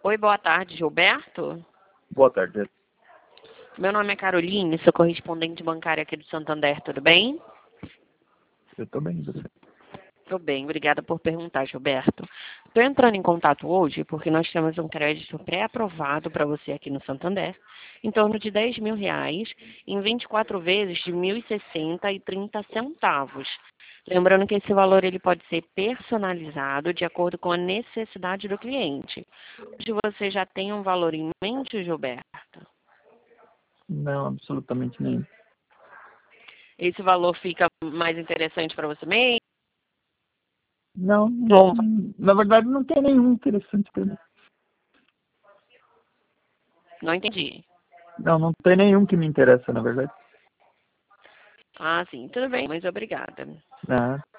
Oi, boa tarde, Gilberto. Boa tarde. Meu nome é Caroline, sou correspondente bancária aqui do Santander, tudo bem? Eu tô bem, você? Tô bem, obrigada por perguntar, Gilberto. Estou entrando em contato hoje porque nós temos um crédito pré-aprovado para você aqui no Santander, em torno de R$ 10.000, em 24 vezes de 1.060,30 centavos. Lembrando que esse valor ele pode ser personalizado de acordo com a necessidade do cliente. Se você já tem um valor em mente, Gilberto? Não, absolutamente nenhum. Esse valor fica mais interessante para você mesmo? Não, Bom, na verdade não tem nenhum interessante pra mim. não entendi. Não tem nenhum que me interessa, na verdade. Ah, sim, tudo bem, mas obrigada. Ah,